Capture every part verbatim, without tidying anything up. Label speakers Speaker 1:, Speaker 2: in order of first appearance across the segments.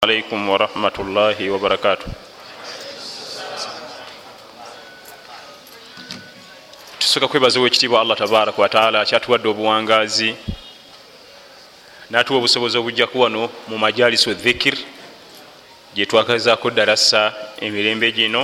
Speaker 1: عليكم ورحمة الله وبركاته. Tusoka kwebaza wekitiibwa Allah tabaraka wa taala kyatuwadde obuwangazi n'atuwa obusobozi obujjaku wano mu majalisu dhikir gye twakazaako darasa emirembe gino,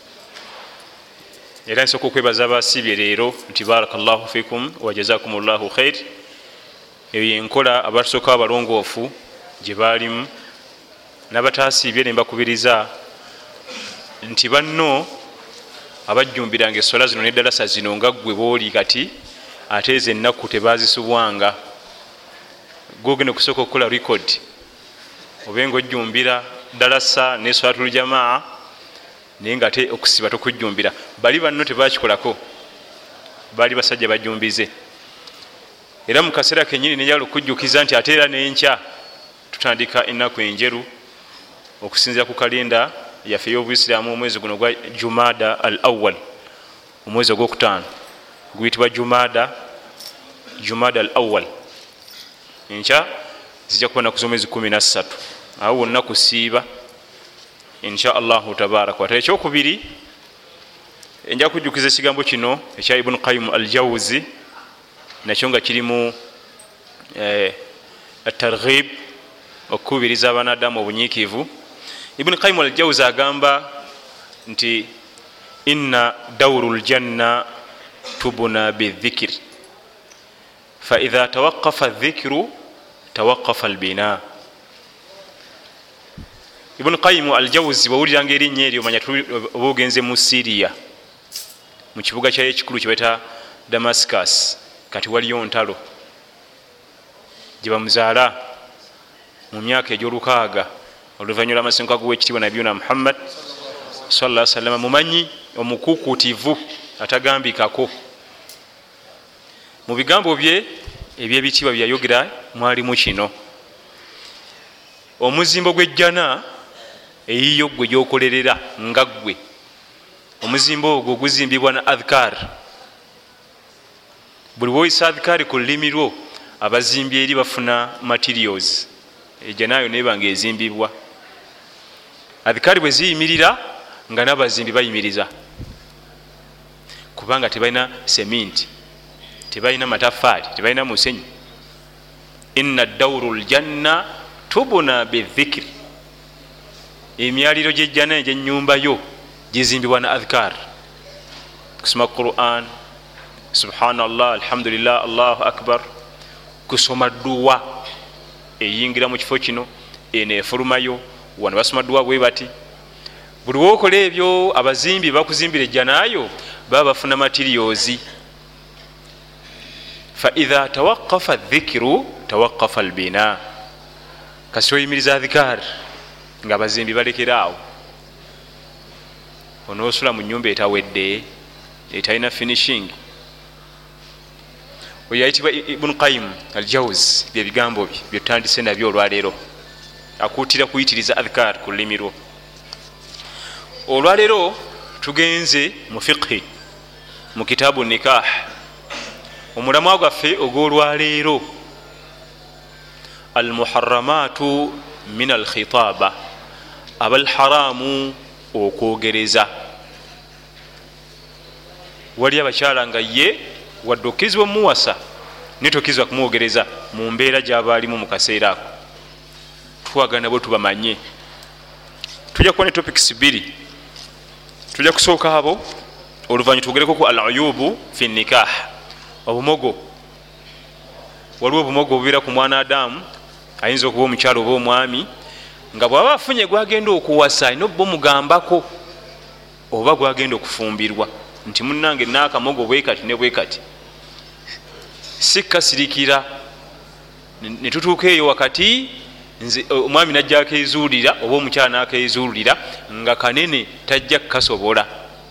Speaker 1: era nsooka okwebaza abasibye leero nti barakallahu fikum wa jazakumullahu khair. Eyo yenkola abatusooka abalongoofu gye baalimu, n'abataasiibye ne mbakubiriza nti banno abajjumbiranga essola zino n'eddalasa zino nga ggwe booli kati ate ezo ennaku tebazisubwanga, gogenda okusooka okukola record obenga ojjumbira dalasa ne swalatul jamaa naye nga ate okusiba tokujjumbira. Bali banno tebakikolako, baali basajja bajjumbize. Era mu kaseera kenyini nejala okujjukiza nti ate era n'enkya tutandika ennaku enjeru okusinzira ku kalenda yaffe y'obuisiraamu. Omwezi guno gwa Jumada al awwal, omwezi ogwokutaano guyitibwa Jumada Jumada al awwal. Enkya zijja kuba naku z'omwezi kumi na ssatu, awo wonna kusiiba insha allahu tabaraka wa taala. Ekyokubiri, nja kujjukiza ekigambo kino ekya Ibn Qayyim al Jawzi, nakyo nga kirimu eh, at-targhib, okukubiriza abanadamu obunyiikivu. Ibn Qayyim al Jawzi agamba nti inna dawru ljanna tubna bidhikr fa idha tawaqqafa adh-dhikru tawaqqafa al-bina. Ibn Qayyim al Jawzi bawuliranga erinnya eryo omanya oba ogenze mu Syria mu kibuga kyayo ekikulu kyebayita Damascus, kati waliyo ntalo gye bamuzaala mu myaka egy'olukaaga oluvannyuma lw'amasenguka g'owekitiibwa nabiyuna Muhammad sallallahu alaihi wasallam, mumanyi omukuukutivu atagambikako. Mu bigambo bye eby'ebitiibwa byayogera mwalimu kino: omuzimbo gw'ejjana eyiyo gwe gyokolerera nga ggwe, omuzimbo ogwo guzimbibwa na adhkar. Buli woyisa adhkar ku lulimi lwo, abazimbi eri bafuna materials, ejjana yo neba nga ezimbibwa. Adhkar bwe ziyimirira nga n'abazimbi bayimiriza, kubanga tebalina seminti, tebalina matafaali, tebalina musenyu. Inna dawru ljanna tubuna bidhikri, emyaliro gy'ejjana egy'ennyumba yo gizimbibwa na adhkar, kusoma Quran, subhanallah, alhamdulillah, allahu akbar, kusoma dduwa eyingira mu kifo kino, eno efulumayo, wano basoma dduwa bwe bati. Buli wokola ebyo, abazimbi bakuzimbira ejjanayo baba bafuna materials. Fa idha tawaqqafa adh-dhikru tawaqqafa al-bina, kasi oyimiriza adhkar nga abazimbi balekeraawo, onoosula mu nnyumba etawedde etalina finishing. Oyo ayitibwa Ibn Qayyim al Jawzi, bye bigambo bye byetutandise nabyo olwaleero, akuutira kuyitiriza adhkar ku lulimi lwo. Olwaleero tugenze mu fiqhi mu kitaabu nikah, omulamwa gwaffe ogw'olwaleero, al muharramatu min al khitaba, abal haramu okwogereza. Wali abakyala nga ye wadde okkizibwa muwasa naye tokkizibwa kumwogereza mu mbeera gy'aba alimu mu kaseera ako. Twagana bwe tubamanye. Tujja kuba ne topics bbiri, tujja kusooka abo oluvannyuma tugereko ku al uyubu fi nikah, obumogo. Waliwo obumogo obubeera ku mwana Adamu, ayinza okuba omukyalo oba omwami, nga bw'aba afunye gwagenda okuwasa alina obba omugambako, oba gwagenda okufumbirwa nti munnange naakamogo bwe kati ne bwe kati, si kasirikira. Ne tutuuka eyo wakati omwami najja akeezuulira oba omukyala n'akeezuulira nga kanene tajja kukasobola.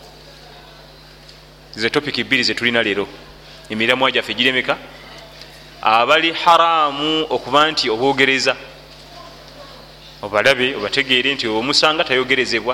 Speaker 1: Ze topiki bbiri ze tulina leero. Emiramwa gyaffe giremeka? Abali haramu okuba nti obwogereza obalabe obategeere nti omusanga tayogerezebwa,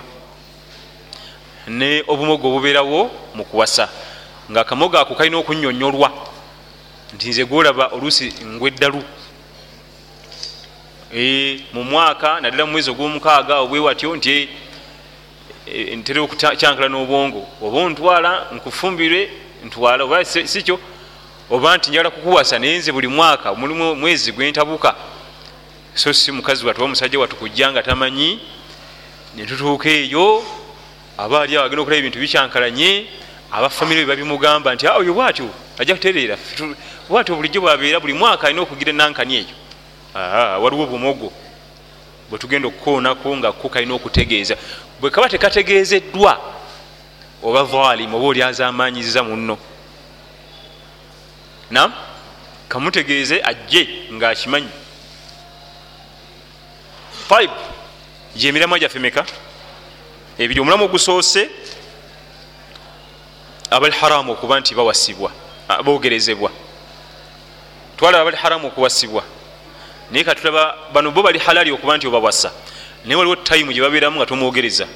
Speaker 1: ne obumogo obubeerawo mu kuwasa nga akamogo ako kalina okunnyonnyolwa nti nze gwolaba oluusi ngweddalu e, mu mwaka naddala mu mwezi ogw'omukaaga obwe watyo nti e, ntera okukyankala n'obwongo oba ontwala nkufumbire ntwala oba sikyo oba nti njala kukuwasa naye nze buli mwaka mulimu mwezi gwentabuka so si mukazi watu oba musajja watu kujja nga tamanyi netutuuka eyo aba ali agenda okulaba ebintu bikyankalanye abafamire babimugamba nti oyo bwatyo ajja kutereera bwatyo bulijjo bwabeera buli mwaka alina okugira nankani eyo waliwo obumogo bwe tugenda okukoonako nga ko kalina okutegeeza bwe kaba tekategeezeddwa oba vaalimu oba oli azamanyiziza munno nam kamutegeeze ajje ngaakimanyi pipe gyemiramwa gyaffe meka ebiri omulamu ogusoose abali haramu okuba nti bawasibwa bogerezebwa twalaba abali haramu okuwasibwa naye katulaba bano bo bali halali okuba nti obawasa naye waliwo tayimu gye babeeramu nga tomwogereza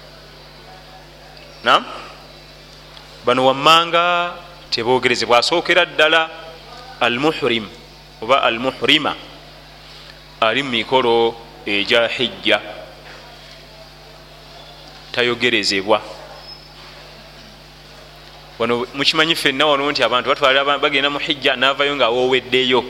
Speaker 1: nam bano wammanga tebogerezebwa asookera ddala almuhrim oba almuhrima ali mu mikolo egya hijja tayogerezebwa wano mukimanyi fenna wano nti abantu batwala bagenda mu hijja navayo nga awoweddeyo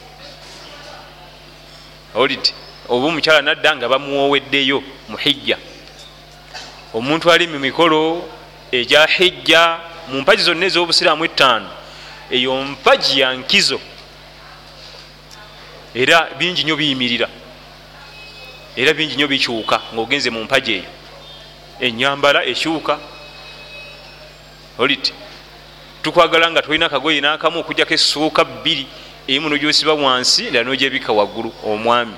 Speaker 1: oliti oba omukyala nadda nga bamuwoweddeyo mu hijja omuntu ali mu mikolo egya hijja mu mpaji zonna ez'obusiraamu ettaano eyo mpaji ya nkizo era bingi nnyo biyimirira era bingi nnyo bikyuka ng'ogenze mu mpaji eyo enyambala ekyuka oliti tukwagala nga tolina akagoye n'akamu okujjako essuuka bbiri emu nogyosiba wansi endala nogyebika waggulu omwami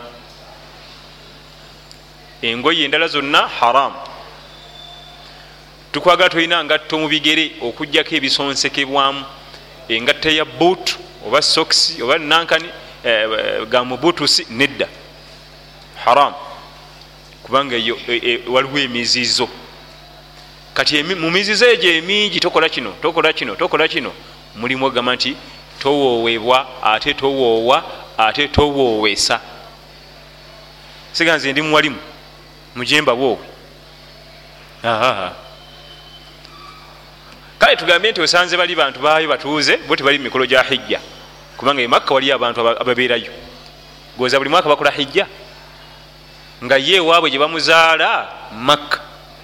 Speaker 1: engoye endala zonna haramu tukwagala tolina ngatto mu bigere okujjako ebisonsekebwamu engatta ya buutu oba sokisi oba nankani eh, ga mubutusi nedda haramu kubanga eyo e, e, waliwo emizizo kati mu mizizo egyo emingi tokola kino tokola kino tokola kino mulimu ogamba nti towoowebwa ate towoowa ate towoowesa siganze ndi muwalimu mujemba bwoowe kale tugambye nti osanze bali bantu baayo batuuze bo tebali mu mikolo gya hijja kubanga emakka waliyo abantu ababeerayo goza buli mwaka bakola hijja nga ye waabwe gye bamuzaala makka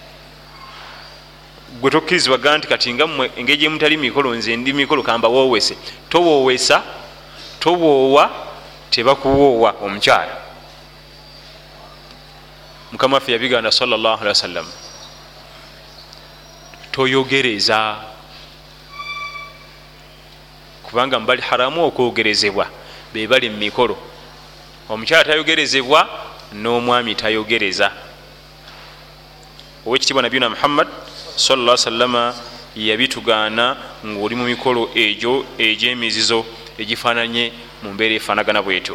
Speaker 1: gwe tokkirizibwaga nti kati nga mmwe engeri gye mutali mikolo nze ndi mikolo kamba woowese towoowesa towoowa tebakuwoowa omukyala mukama waffe yabiganda sallallahu alaihi wasallam toyogereza kubanga mbali haramu okwogerezebwa bebali mu mikolo omukyala tayogerezebwa n'omwami tayogereza owekitiibwa nabiyuna muhammad sallallahu alaihi wasallama yabitugaana ng'oli mu mikolo egyo egy'emizizo egifaananye mu mbeera efaanagana bwetyo.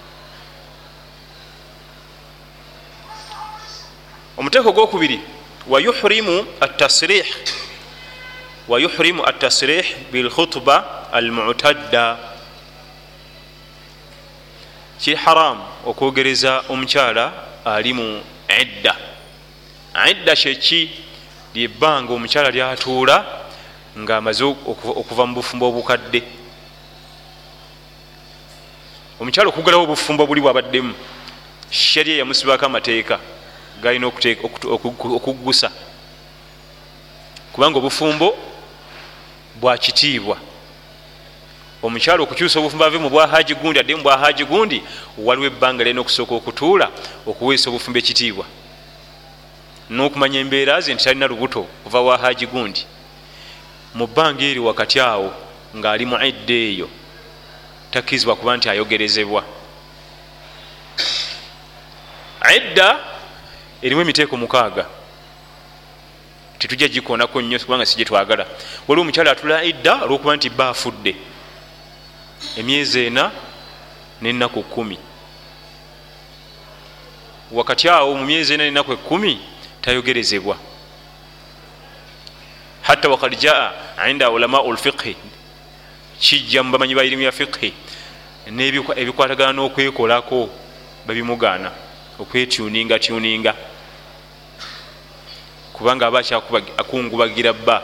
Speaker 1: omuteeko gwokubiri wayuhrimu atasrih wayuhrimu atasrih bilkhutba almu'tadda ki haram okwogereza omukyala ali mu idda. Idda kyeki lyebbanga omukyala lyatuula ng'amaze okuva mu bufumbo obukadde. Omukyala okugalawo obufumbo buli bwabaddemu sharia yamusibako amateeka galina okuggusa kubanga obufumbo bwakitiibwa. Omukyala okukyusa obufumbo ave mu bwahaji gundi adde mu bwahaji gundi waliwo ebbanga lena okusooka okutuula okuweesa obufumbo ekitiibwa n'okumanya embeera ze nti talina lubuto kuva wahaji gundi. Mu bbanga eri wakati awo ng'ali mu idda eyo takkirizibwa kuba nti ayogerezebwa. Idda erimu emiteeko mukaaga tetujja gikoonako nnyo kubanga si gye twagala. Waliwo omukyala atula idda olw'okuba nti bba afudde emyezi ena n'ennaku kkumi. Wakati awo mu myezi ena n'ennaku ekkumi tayogerezebwa. Hatta wakad jaa inda ulamau lfiqhi, kijja mu bamanyi ba irimu ya fiqhi n'ebikwatagana n'okwekolako babimugaana okwetuninga tuninga kubanga aba akungubagira bba.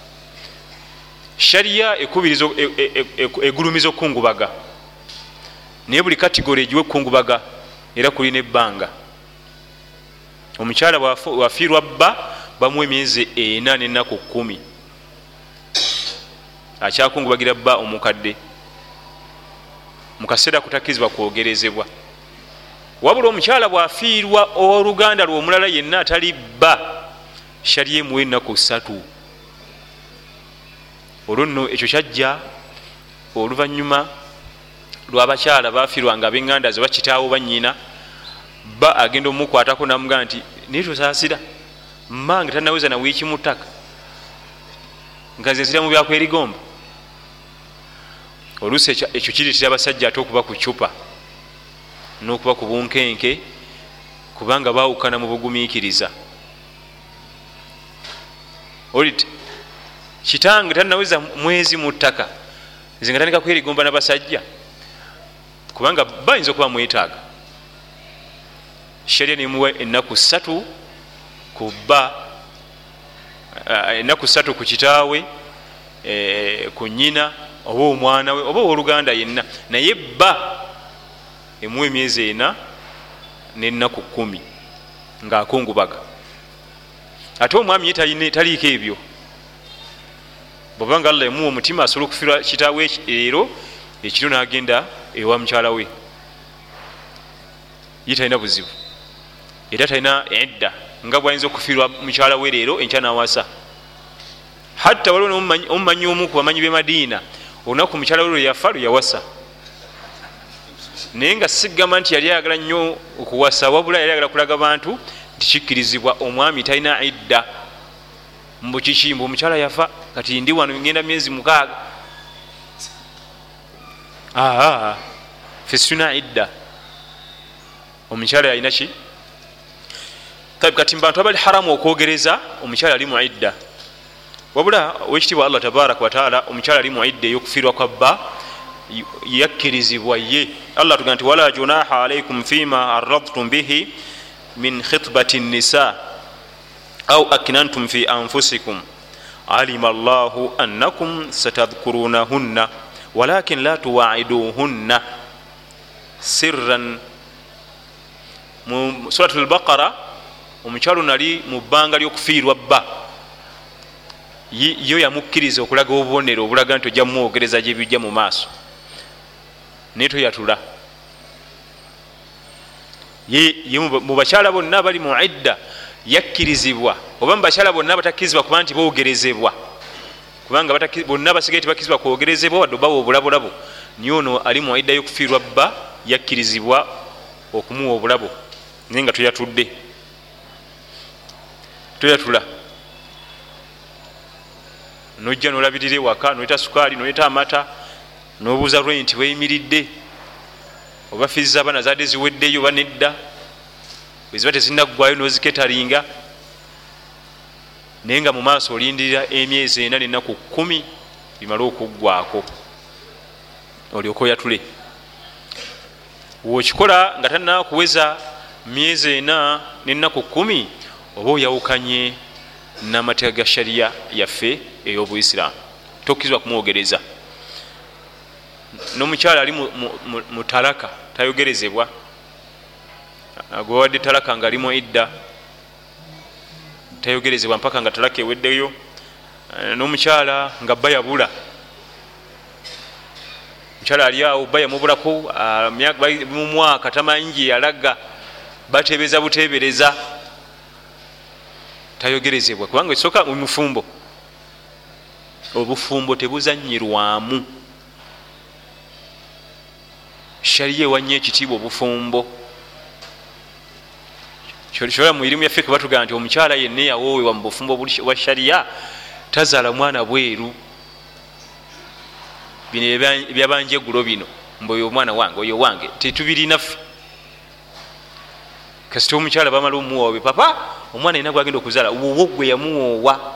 Speaker 1: Sharia ekubiriza egulumiza okungubaga naye buli kategori ejiwe kungubaga era kulina ebbanga. Omukyala wafiirwa bba bamuwa emyezi ena n'ennaku kumi akyakungubagira bba omukadde mu kaseera kutakkizibwa kwogerezebwa. Wabula omukyala bwafiirwa ow'oluganda lwe omulala yenna atali bba Sharia emuwa ennaku ssatu. Olwo nno ekyo kyajja oluvannyuma lw'abakyala bafiirwa nga ab'eŋŋanda ze bakitaawo bannyina bba agenda omukwatako namugamba nti naye tosaasira mmange tanaweza na wiiki mu ttaka nga nze nsira mu byakwerigomba. Oluusi ekyo kireetera abasajja ate okuba ku cupa n'okuba ku bunkenke kubanga baawukana mu bugumiikiriza. Olite kitange tanaweza mwezi mu ttaka nze nga tandika kwerigomba n'abasajja kubanga bayinza okuba mwetaaga. Sharia nemuwa ennaku ssatu ku bba, ennaku ssatu ku kitaawe, ku nnyina oba omwana we oba ow'oluganda yenna, naye bba emuwa emyezi ena n'ennaku kumi ng'akungubaga. Ate omwami ye taliiko ebyo. Bw'obanga Allah emuwa omutima asobola okufiirwa kitaawe leero ekiro n'agenda ewa mukyala we, ye talina buzibu era talina edda nga bwayinza okufiirwa mukyala we leero enkya n'awasa. Hatta waliwo omumanyi omu ku bamanyi b'e Madiina olunaku mukyala we lwe yafa lwe yawasa, naye nga sigamba nti yali ayagala nnyo okuwasa, wabula yali ayagala kulaga bantu nti kikkirizibwa omwami talina idda. Mbukikimbu omukyala yafa kati ndi wano ngenda myezi mukaaga, aa ffe situna idda. Omukyala yalina ki kati mu bantu abali haramu okwogereza omukyala ali mu idda, wabula owekitiibwa Allah tabaraka wataala omukyala ali mu idda ey'okufiirwa kwa bba yakkirizibwa ye. Allah tuga nti wala junaha alaikum fima arradtum bihi min khitbati nisa au aknantum fi anfusikum alima Allahu annakum satadhkurunahunna walakin la tuwa'iduhunna sirran. Mu suratul Baqara omukyalo nali mu bbanga ly'okufiirwa bba yo yamukkiriza okulaga obubonero obulaga nti ojja mumwogereza gye bijja mu maaso naye toyatula. Ye mu bakyala bonna abali mu idda yakkirizibwa, oba mu bakyala bonna abatakkirizibwa kuba nti boogerezebwa, kubanga bonna basigaye tibakkirizibwa kwogerezebwa wadde obawa obulabulabo, niye ono ali mu idda y'okufiirwa bba yakkirizibwa okumuwa obulabo naye nga toyatudde toyatula. Nojja nolabirira ewaka noyita sukaali noyita amata nobuuza renti weyimiridde oba fiizi z'abaana zaadde ziweddeyo oba nedda, bwe ziba tezinaggwayo noziketalinga, naye nga mu maaso olindirira emyezi ena n'ennaku kkumi bimale okuggwako olyoke oyatule. Wokikola nga tanna kuweza myezi ena n'ennaku kkumi oba oyawukanye n'amateeka ga sharia yaffe ey'Obuisiraamu, tokkizibwa kumwogereza. N'omukyala ali mu talaka tayogerezebwa, agwawadde talaka nga ali mu idda tayogerezebwa mpaka nga talaka eweddeyo. N'omukyala nga bba yabula, omukyala ali awo bba yamubulako mu mwaka tamanyi gye yalaga, bateebeza buteebereza, tayogerezebwa kubanga ekisooka mufumbo. Obufumbo tebuzanyirwamu, sharia ewanya ekitiibwa obufumbo. Kyola mu irimu yaffe batugamba nti omukyala yenna yawoowewa mu bufumbo bwa sharia tazaala mwana bweru. Bino ebyabanja eggulo bino mbu oyo omwana wange oyo wange tetubirina ffe. Kasita omukyala bamala omuwoowe papa omwana yenna gwagenda okuzaala wowo gwe yamuwoowa.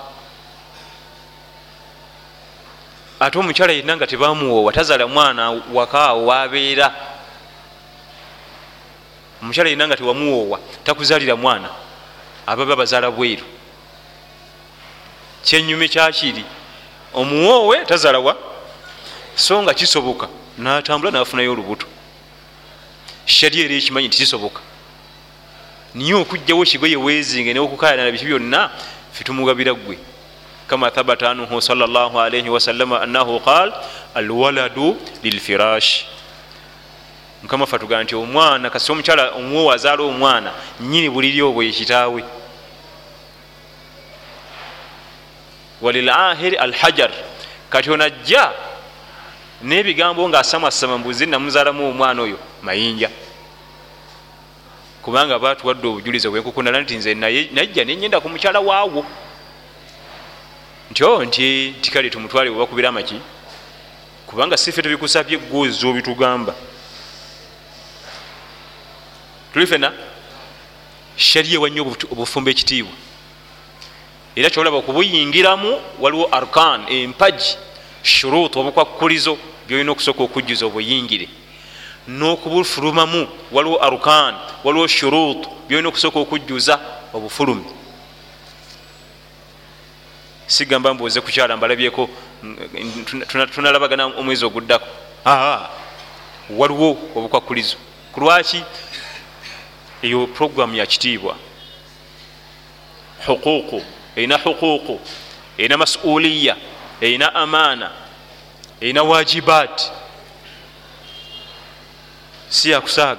Speaker 1: Ate omukyala yenna nga tebamuwoowa tazaala mwana wakaawo wabeera. omukyala yenna nga tewamuwoowa takuzaalira mwana ababa bazaala bweru. Kyenyume kyakiri omuwoowe tazaalawa so nga kisoboka natambula nafunayo olubuto. Sharia era ekimanyi nti kisoboka niye okujjawo kigoye weezinge neokukayana biki byonna fitumugabira gwe. Kama thabata anhu sallallahu alayhi wasallam annahu qal alwaladu lilfirash. Mukama fatuga nti omwana kasi omukyala omuwoowe azaala omwana nyini buliri obwo yekitaawe. Walilahiri alhajar kati onajja n'ebigambo nga asamasama mbuzi namuzaalamu omwana oyo mayinja kubanga batuwadde obujulizi obwenkukunala nti nze najja nenyenda ku mukyala waawo nti o nti tikale tumutwale webakubira amaki kubanga sife tubikusabye gwozi obitugamba tuli fena. Sharia wannyo obufumba ekitiibwa era kyolaba okubuyingiramu waliwo arkan empaji shurut obukwakulizo byolina okusooka okujjuza obuyingire n'okubufulumamu waliwo arkan waliwo shurut byolina okusooka okujjuza obufulumi. Sigamba mbuoze kukyala mbalabyeko tunalabagana omwezi oguddako waliwo obukwakulizo kulwaki eyo programu ya kitiibwa. Huquuqu erina huquuqu erina masuuliya erina amaana erina wajibaati si yakusaaga.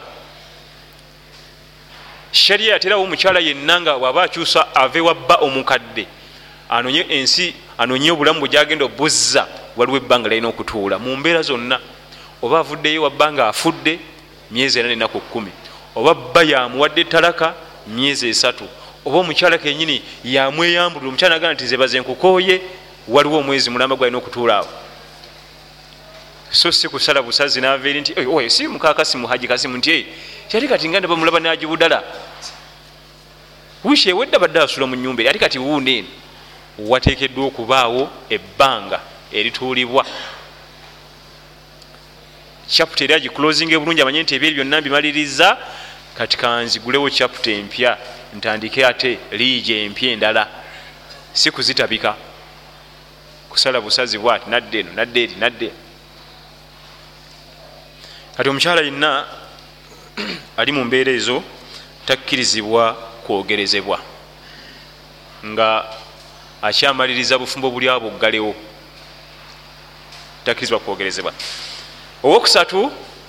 Speaker 1: Sharia yaterawo omukyala yenna nga waba akyusa ave wabba omukadde anonye ensi anonye obulamu bwegyagenda obuzza waliwo ebbanga lalina okutuula mu mbeera zonna. Oba avuddeyo wabba nga afudde myezi ena nenaku kkumi oba bba yamuwadde talaka myezi esatu oba omukyala kenyini yamweyambulira omukyala nagaa nti zebaze nkukooye waliwo omwezi mulamba gwalina okutuula awo. So si kusala busazi naveeri nti oyo si mukakasi muhaji kasimu nti kyali kati nga nebamulaba najibudala wishi ewedda badde asula mu nyumba ati kati wuuno eno wateekeddwa okubaawo ebbanga erituulibwa. Chapter eri agiclosinga bulungi amanye nti ebyeri byonna mbimaliriza kati kanzigulewo chapter empya ntandike ate liije empya endala si kuzitabika kusala busazi bwati nadde eno nadde eri nadde. Kati omukyala yenna ali mu mbeera ezo takkirizibwa kwogerezebwa nga akyamaliriza bufumbo buli abo ggalewo takkirizibwa kwogerezebwa. Owokusatu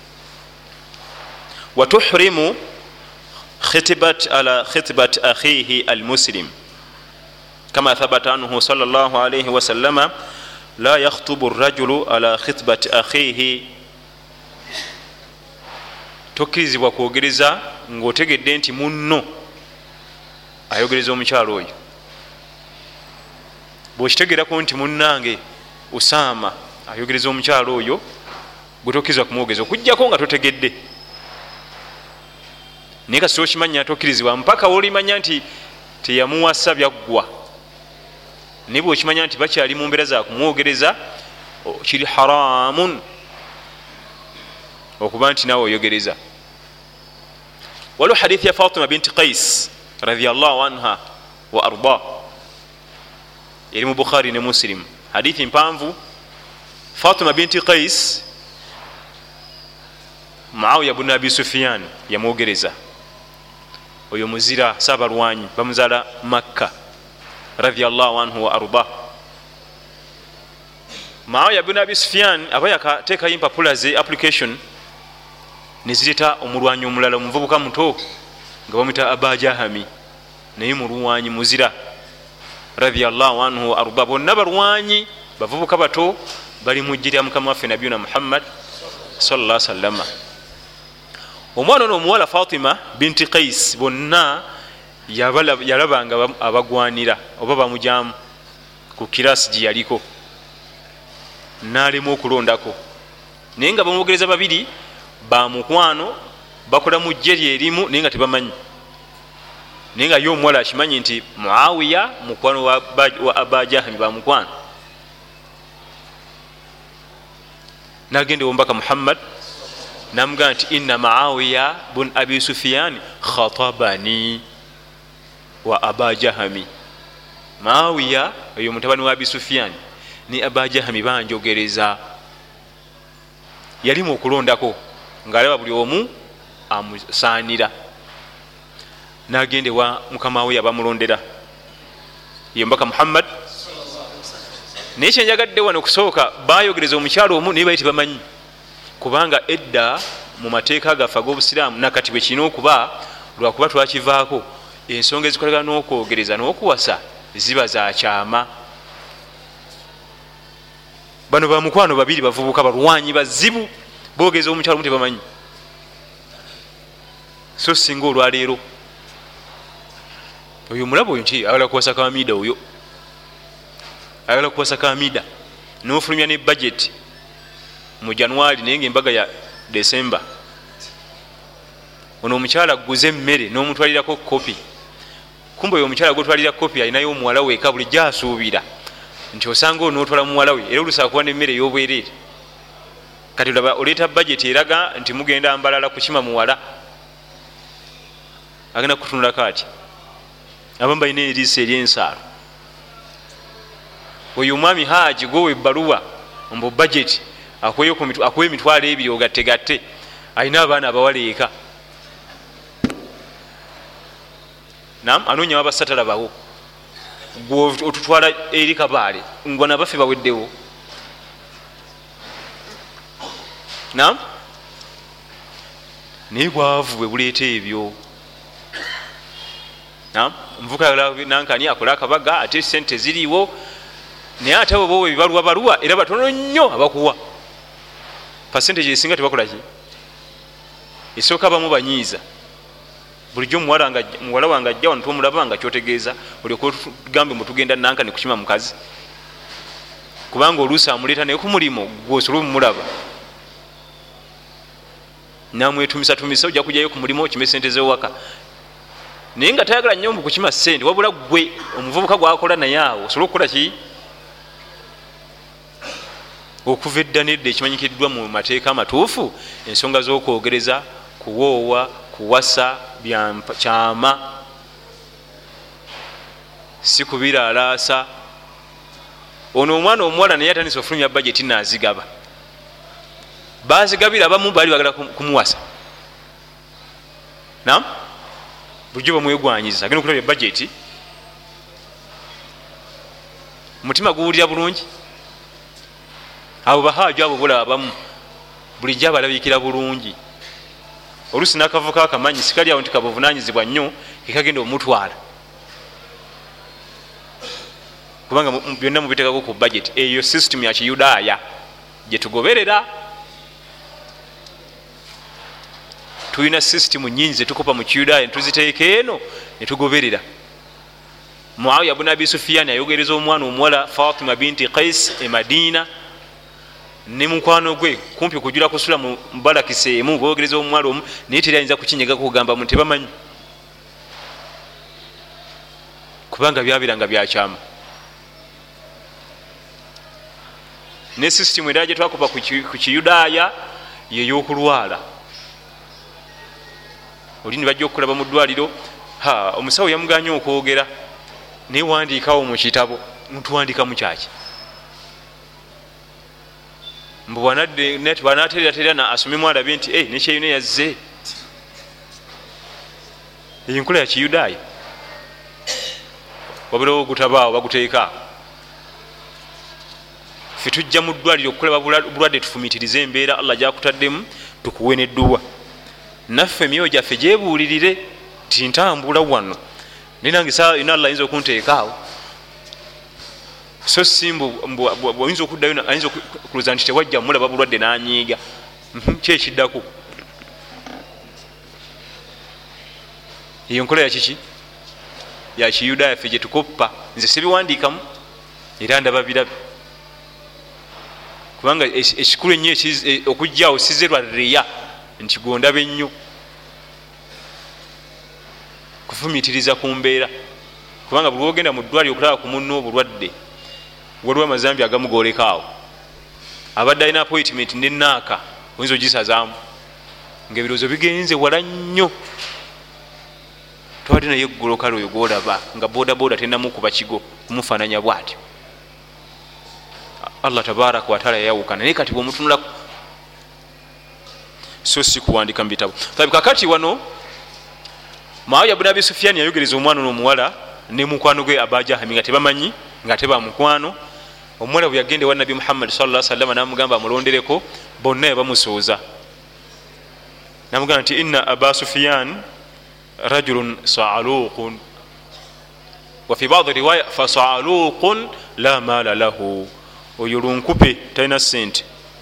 Speaker 1: watuhrimu khitbat ala khitbat akhihi almuslim kama thabata anhu sallallahu alayhi wasallama la yakhtubu arrajulu ala khitbat akhihi. Tokkirizibwa kwogereza ng'otegedde nti munno ayogereza omukyalo oyo. Bw'okitegerako nti munnange Usaama ayogereza omukyalo oyo gwe tokkirizibwa kumwogeza okujjako nga totegedde naye kasi okimanya tokkirizibwa mpaka wolimanya nti teyamuwasa byaggwa. Naye bwokimanya nti bakyali mu mbeera za kumwogereza kiri haramun okuba nti naawe oyogereza. Waliwo hadithi ya Fatima binti Qais radhiyallahu anha wa arda eri mu Bukhari ne Muslim. Hadithi mpanvu. Fatima binti Qais Muawiya ibn Abi Sufyan yamwogereza. Oyo muzira sabalwanyi bamuzala Makka radhiyallahu anhu wa arda. Muawiya ibn Abi Sufyan aba yakateekayo empapula ze application nezireta omulwanyi omulala omuvubuka muto nga bamwita Aba Jahami naye mulwanyi muzira radhiyallahu anhu wa arda. Bonna balwanyi bavubuka bato bali mujjira mukama waffe nabiyuna Muhammad sallallahu alaihi wasallam. Omwana ono omuwala Fatima binti Qais bonna yalabanga abagwanira oba bamujamu ku kirasi gye yaliko n'alema okulondako naye nga bamwogereza babiri bamukwano bakola mu jje lyerimu naye nga tebamanyi naye nga ye omuwala akimanyi nti Muawiya mukwano wa Aba Jahami bamukwano. Nagenda ombaka Muhammad namugamba nti inna Muawiya bun abi Sufyan khatabani wa aba Jahami. Muawiya oyo mutabani wa abi Sufyan ni aba Jahami banjogereza. Yalimu okulondako ng'alaba buli omu amusaanira, n'agende wa mukama we abamulondera ye mbaka Muhammad. Naye kyenjagadde wano kusooka bayogereza omukyalo omu naye bali tebamanyi, kubanga edda mu mateeka gaffe ag'obusiraamu nakati bwe kirina okuba lwakuba twakivaako, ensonga ezikolagana n'okwogereza n'okuwasa ziba za kyama. Bano bamukwano babiri bavubuka balwanyi bazibu, boogeza omukyalo omu tebamanyi. So singa olwaleero oyo mulabo oyo nti ayagala kuwasa kamida, oyo ayagala kuwasa kamida n'ofulumya ne budget mu January naye ng'embaga ya December. Ono omukyala aguze emmere n'omutwalirako kopi, kumbe oyo omukyala gwotwalira kopi alinayo omuwala we eka bulijjo asuubira nti osanga onootwala muwala we era olusaa kuba n'emmere ey'obwereere. Kati olaba oleeta budget eraga nti mugenda mbalala kukima muwala, agenda kutunulako ati abamu balina eriisa ery'ensaalo. Oyo omwami Haaji gwowe ebbaluwa mbu budget akuwa emitwalo ebiri ogattegatte, alina abaana abawala eka. Nam anoonya wabasatalabawo gwe otutwala eri Kabaale ngwa nabaffe baweddewo. Nam naye bwavu bwe buleeta ebyo. Nam nvuka nankani akola akabaga ate sente ziriwo, naye ate abo bowe bibaluwa baluwa era batono nnyo abakuwa. Percentage esinga tebakola ki? Esooka bamu banyiiza. Bulijjo muwala wange ajja wano tomulaba nga kyotegeeza olyoka tugambe mutugenda nankani kukima mukazi, kubanga oluusi amuleeta naye ku mulimu gwosobola omumulaba namwetumisatumisa ojja kujjayo ku mulimu okime sente z'ewaka, naye nga tayagala nnyo kukima ssente, wabula gwe omuvubuka gwakola naye awo osobola okukola ki? Okuva edda nedda ekimanyikiddwa mu mateeka amatuufu, ensonga z'okwogereza, kuwoowa, kuwasa kyama, si kubira alaasa. Ono omwana omuwala naye atandise ofulumya budget nazigaba, bazigabira abamu baali bagala kumuwasa. Nam bulijjo bamwegwanyiza agenda okulabya budget, mutima guwulira bulungi. Abo Bahaaji abo bulaba abamu bulijjo abalabikira bulungi. Oluusi n'akavuka akamanyi sikali awo nti kabuvunaanyizibwa nnyo kekagenda omutwala, kubanga byonna mubiteekako ku budget. Eyo system ya Kiyudaaya gye tugoberera. Tulina system nnyingi zetukopa mu Kiyudaaya netuziteeka eno netugoberera. Muawiya bun abi Sufyan ayogereza omwana omuwala Fatima binti Qais e Madina, ne mukwano gwe kumpi okujula kusula mu mbalakiseemu bogereza omwalo omu, naye teri ayinza kukinyega kugamba mu tebamanyi, kubanga byabiranga byakyama. Ne system era gye twakuba ku Kiyudaaya yeyokulwala. Oli ne bajja okukulaba mu ddwaliro, ha omusawo yamuganya okwogera naye wandiikawo mu kitabo, ntuwandika mu kyaki mbu bwanateerateera na asomemu alabe nti eh, nekyeyune yazze. Enkola ya Kiyudaaya wabulawo ogutabaawo baguteeka. Ffe tujja mu ddwaliro okukulaba bulwadde tufumitirize embeera Allah gyakutaddemu tukuwe nedduwa. Naffe emyoyo gyaffe gyebuulirire nti ntambula wano naye nange saa yonna Allah ayinza okunteekaawo. So simbu oyinza okuddayo ayinza okuluza nti tewajja mulaba bulwadde n'anyiiga. Kyekiddako eyo nkola ya kiki ya Kiyudaaya ffe gye tukoppa. Nze sibiwandiikamu era ndaba birabe, kubanga ekikulu ennyo okujjaawo size lwa reya nti gondabe ennyo kufumitiriza ku mbeera, kubanga buli ogenda mu ddwaliro okulaba ku munno obulwadde waliwo amazambi agamu golekaawo. Abadde alina appointment nenaaka oyinza ogisazaamu ngaebirozo bigenze wala nnyo. Twali naye eggulo kale oyo gwolaba nga bodaboda tenamukuba kigo kumufaananya bwatyo. Allah tabaraka wataala yayawukana naye kati bwomutunulaku so si kuwandika mu bitabo. Kakati wano Muawiya ibn Abi Sufyan yayogereza omwana n'omuwala ne mukwano gwe Abajahami nga tebamanyi nga teba mukwano. Omuwala bwe yagende wa Nabi Muhammad sallallahu alaihi wasallam namugamba amulondereko, bonna yabamusooza namugamba nti inna Aba Sufyan rajulun sa'aluqun wa fi ba'd riwaya fa sa'aluqun la mala lahu, oyo lunkupe talina sente.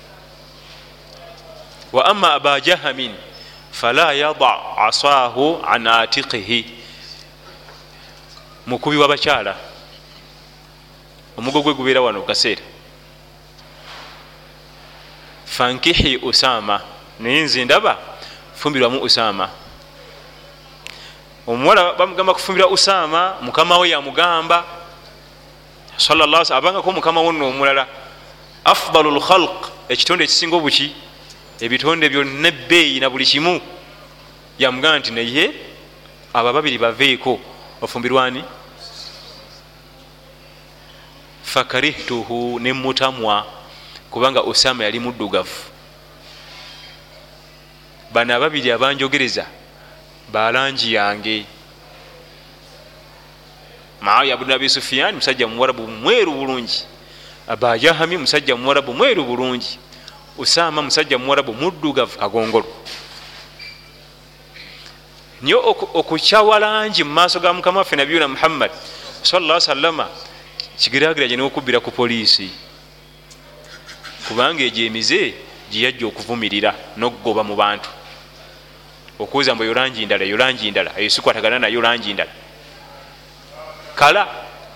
Speaker 1: Wa amma Aba Jahamin fala yada asahu an atiqihi, mukubi w'abakyala omugo gwe gubeera wano kaseera. Fankihi Usama, naye nze ndaba fumbirwamu Usama. Omuwala bamugamba kufumbirwa Usama, mukama we yamugamba sallallahu alaihi wasallam abangako mukama wonna omulala afdalul khalq, ekitonde ekisinga obuki, ebitonde byonna ebbeeyi na buli kimu, yamugamba nti naye aba babiri baveeko ofumbirwani. Fakarihtuhu, ne mutamwa kubanga Usama yali muddugavu. Bano ababiri abanjogereza balangi yange. Muawiya ibn Abi Sufyan musajja muwarabu mweru bulungi, Aba Jahami musajja muwarabu mweru bulungi, Usama musajja muwarabu muddugavu kagongolo. Nyo okukyawalangi mu maaso ga mukama waffe Nabiyuna Muhammad sallallahu alaihi wasallam kigiragiranye n'okubbira ku poliisi, kubanga egyo emize giyajja okuvumirira n'okugoba mu bantu, okuuza mbu yolangi ndala yolangi ndala eyo sikwatagana nayo langi ndala kala.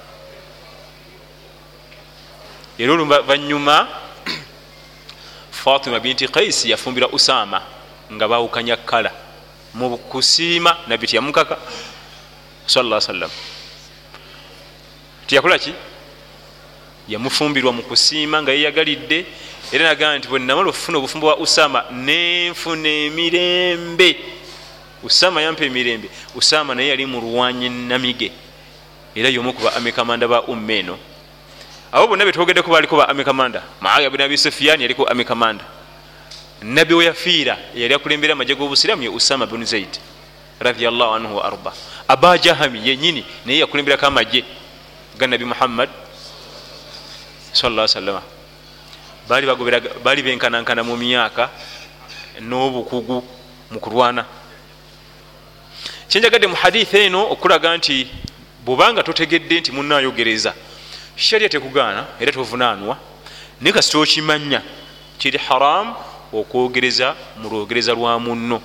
Speaker 1: Era oluvanyuma Fatima binti Qais yafumbira Usama nga bawukanya kala mu kusiima nabbi tiyamukaka sallallahu alaihi wasallam. Tiyakola ki? Yamufumbirwa mu kusiima nga yeyagalidde, era nagamba nti bwe namala okufuna obufumbo bwa Usama nenfuna emirembe. Usama yampa emirembe. Usama naye yali mu luwanyi namige, era y'omu ku ba amekamanda ba umma eno. Abo bonna betwogeddeko baaliko ba amekamanda. Muawiya ibn Abi Sufyan yaliko amekamanda. Nabbi we yafiira yali akulembera amagye g'obusiraamu ye Usama ibn Zaid radhiyallahu anhu wa arda. Aba Jahami yennyini naye yakulemberako amagye ga Nabi Muhammad sallallahu alaihi wasallam. Bali bagobera bali benkanankana mu myaka n'obukugu mu kulwana. Kyenjagadde mu hadisi eno okulaga nti bubanga totegedde nti munnayogereza sharia tekugaana era tovunaanwa, naye kasita okimanya kiri haram okwogereza mu lwogereza lwa munno.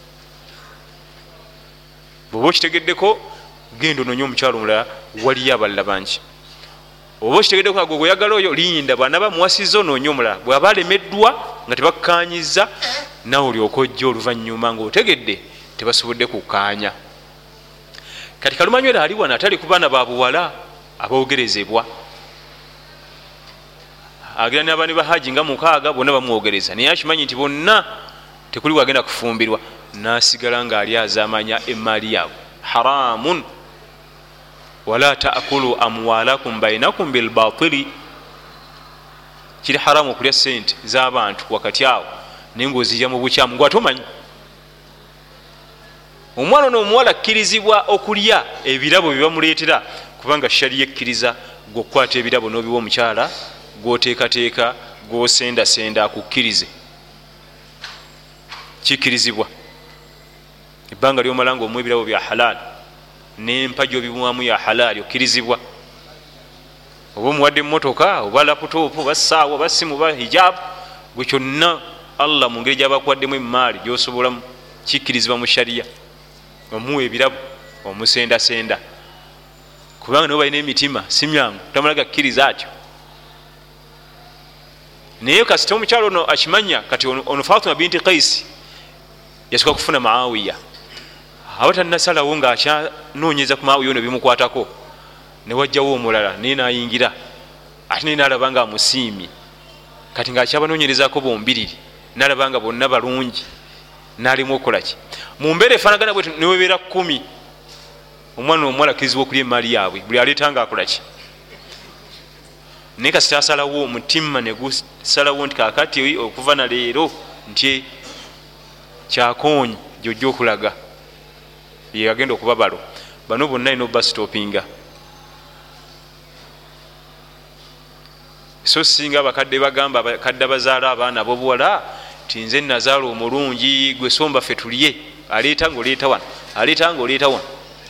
Speaker 1: Bw'oba okitegeddeko genda ononye omukyalo omulala, waliyo abalala bangi. Oba okitegeddeko nga gwe oyagala oyo linda, bw'anaaba muwasizza ononye omulala. Bw'aba alemeddwa nga tebakkaanyiza, naawe olyoka ojja oluvannyuma ng'otegedde tebasobodde kukkaanya. Kati kalumanywera ali wano atali ku baana ba buwala aboogerezebwa, agenda n'abaani ba haji nga mukaaga bonna bamwogereza, naye akimanyi nti bonna tekuli wagenda kufumbirwa, n'asigala ng'ali azaamanya emmaali yaabwe. Haramun wala taakulu amwalakum bainakum bilbatili, kiri haramu okulya sente z'abantu wakati awo naye ng'ozirya mu bukyamu gwe atomanyi. Omwana n'omuwala akkirizibwa okulya ebirabo bye bamuleetera, kubanga shariya ekkiriza gw'okukwata ebirabo n'obiwa omukyala gw'oteekateeka gw'osendasenda akukkirize, kikkirizibwa. Ebbanga ly'omala ng'omuwa ebirabo bya halaali n'empa gy'obimuwamu ya halaali okkirizibwa. Oba omuwadde emmotoka oba laputopu oba ssaawa oba simu oba hijaabu, gwe kyonna Allah mu ngeri gy'abakuwaddemu emmaali gy'osobolamu kikkirizibwa mu shariya. Omuwa ebirabo omusendasenda, kubanga nabo balina emitima si myangu, tamalaga kkiriza atyo. Naye kasita omukyalo ono akimanya kati ono Fatima binti Qais yasooka kufuna Muawiya, aba tannasalawo ng'akyanoonyeza ku Muawiya ono bimukwatako, ne wajjawo omulala naye n'ayingira ate naye n'alaba nga amusiimye, kati ng'akyabanoonyerezako bombiriri, n'alaba nga bonna balungi, nalimu okolaki mumbeera efanagana bwetu niwebeera kumi omwana omuwala kirizibwa okulya emaali yaabwe buli aleetanga akolaki naye kasita asalawo omutima negusalawo nti kakati okuva na leero nti kyakonyi gyojja okulaga yagenda okuba balo bano bonna ina obasitopinga so singa abakadde bagamba abakadde abazaala abaana abobuwala ti nze nazaala omulungi gwe somba ffe tulye aleeta ngaoleeta wano aleeta ngaoleeta wano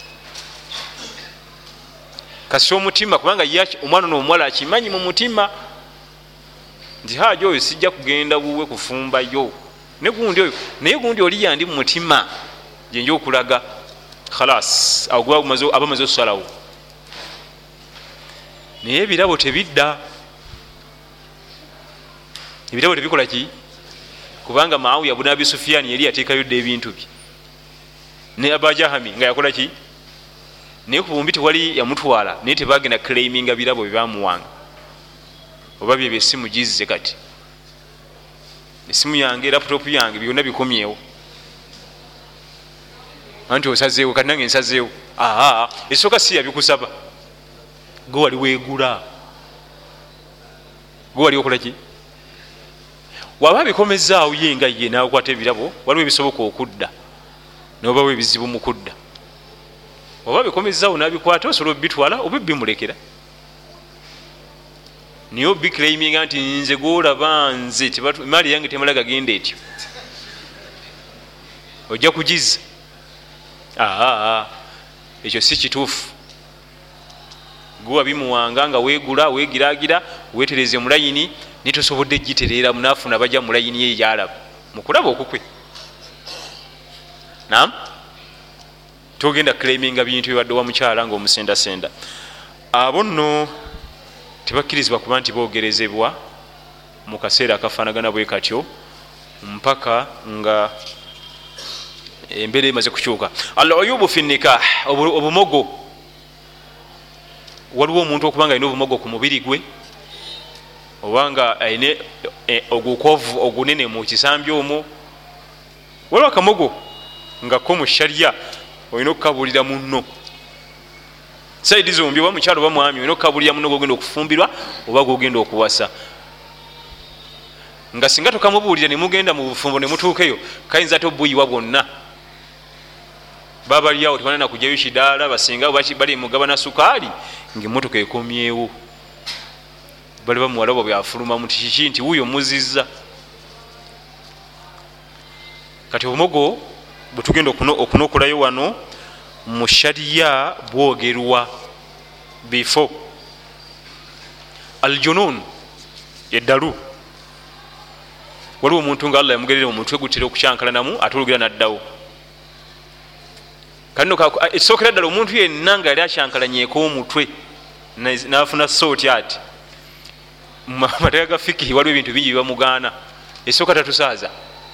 Speaker 1: kasi omutima kubanga omwana n'omuwala akimanyi mu mutima nti haja oyo sijja kugenda wuwe kufumbayo ne gundi oyo naye gundi oli yandi mu mutima gyenja okulaga khalas aba amaze okusalawo naye ebirabo tebidda ebirabo tebikola ki kubanga Muawiya bun Abi Sufyan yali yateekayo dda ebintu bye ne Abajahami nga yakola ki naye ku bumbi tewali yamutwala naye tebagenda claiminga birabo byebamuwanga oba byebyo essimu gizze kati essimu yange laputopu yange byonna bikomyewo anti osazeewo kati nange nsazeewo aa esooka si yabikusaba gwe wali weegula gwe wali okola ki waba bikomezaawo yenga ye nakwata ebirabo waliwo ebisoboka okudda nobawo ebizibu mu kudda oba bikomezaawo nabikwata osobola obitwala oba bimulekera niye obiclaiminga nti nze gwolaba nze emaali yange temalaga genda etyo ojja kugiza aa ekyo si kituufu gwe wabimuwanga nga weegula weegiragira wetereze mulayini nitosobodde gitereera munafuna bajja mulayini ye yalaba mukulaba okukwe nam togenda claiminga bintu bibadde wa mukyala nga omusendasenda abo nno tebakkirizibwa kuba nti boogerezebwa mu kaseera akafaanagana bwe katyo mpaka nga embeera emaze kukyuka. Al-uyubu fi nikah, obumogo. Waliwo omuntu okubanga alina obumogo ku mubiri gwe obanga ayine ogukovu ogunene mu kisambi omwo, waliwo akamogo nga ko mu sharia olina okukabulira munno saidi zombi, oba mukyalo oba mwami olina okukabulira munno gogenda okufumbirwa oba gogenda okuwasa. Nga singa tokamubuulira ne mugenda mu bufumbo ne mutuukeyo kayinza ate obuyiwa bwonna baba lyawo tebanana kujjayo kidaala basinga bali mugabana sukaali ng'emmotoka ekomyewo bali bamuwala bwe byafuluma muti kiki nti wuuyo muzizza. Kati obumogo bwe tugenda okunokolayo wano mu shariya bwogerwa bifo. Aljunun eddalu, waliwo omuntu nga Allah yamugerera omutwe gutera okukyankalanamu ate olugira naddawo. Kano ekisookera ddala omuntu yenna nga yali akyankalanyeeko omutwe n'afuna sooti ati mu mateeka ga fikihi waliwo ebintu bingi bibamugaana. Ekisooka tatusaaza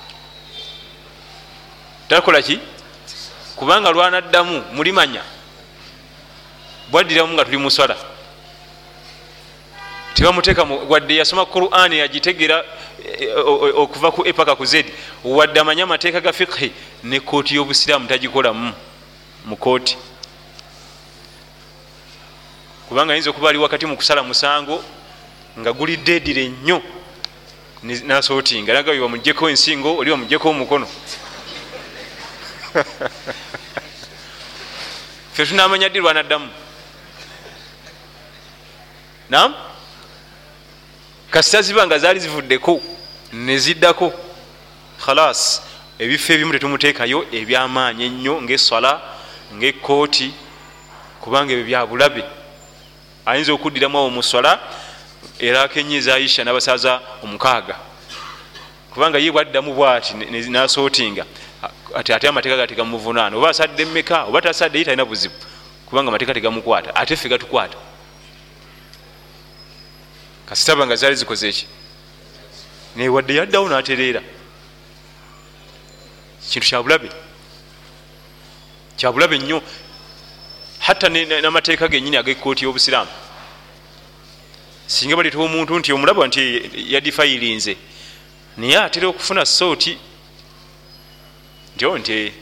Speaker 1: takola ki kubanga lwanaddamu mulimanya bwaddiramu nga tuli muswala tebamuteeka wadde yasoma Qur'ani yagitegera okuva ku epaka ku zedi wadde amanya amateeka ga fiqhi ne kooti y'obusiraamu tagikolamu mu kooti, kubanga ayinza okuba ali wakati mu kusala musango nga guli deedire nnyo nasootinga naga bwe bamugyeko ensingo oli bamugyeko omukono fe tunamanya ddi lwanaddamu nam kasita ziba nga zaali zivuddeko neziddako khalas ebifo ebimu tetumuteekayo ebyamaanyi ennyo ng'eswala ng'ekooti kubanga ebyo byabulabe. Ayinza okuddiramu awo mu swala era akenyeza Aisha n'abasaaza omukaaga kubanga ye bwaddamu bwati nasootinga ati ate amateeka gateeka mu muvunaano oba asadde mmeka oba tasadde ye talina buzibu kubanga amateeka tegamukwata ate ffe gatukwata. Kasitaba nga zaali zikoze eki naye wadde yaddawo n'atereera kintu kyabulabe kyabulabe nnyo. Hatta n'amateeka gennyini ag'ekkooti y'obusiraamu singa baleetawo omuntu nti omulaba nti yadifayirinze naye atera okufuna sooti ntyo nti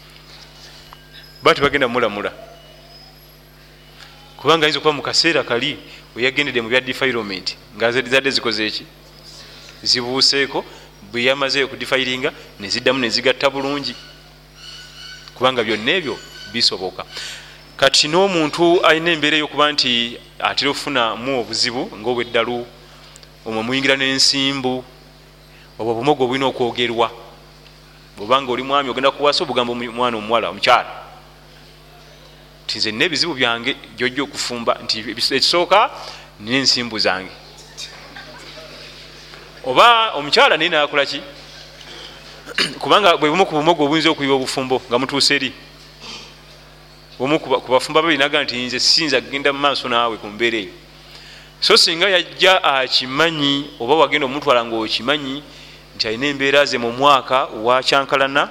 Speaker 1: bati bagenda mulamula kubanga ayinza okuba mu kaseera kali weyagendedde mu bya defilement nga zadde zikoze eki zibuuseeko bwe yamazeeyo kudifairinga neziddamu nezigatta bulungi kubanga byonna ebyo bisoboka. Kati n'omuntu alina embeera eyokuba nti atera okufunamu obuzibu ngaobweddalu omwo muyingira n'ensimbu obwo obumogo obulina okwogerwa obanga oli mwami ogenda kuwasa obugamba omwana omuwala omukyala nti nze nina ebizibu byange gyojja okufumba nti ekisooka nina ensimbu zange, oba omukyala naye nakola ki kubanga bwe bumu ku bumogo obuyinza okuyiba obufumbo nga mutuuse eri omu kubafumba babinaga nti nze siyinza kugenda mu maaso naawe ku mbeera eyo. So singa yajja akimanyi oba wagenda omutwala nga okimanyi nti alina embeera ze mu mwaka wa kyankalana,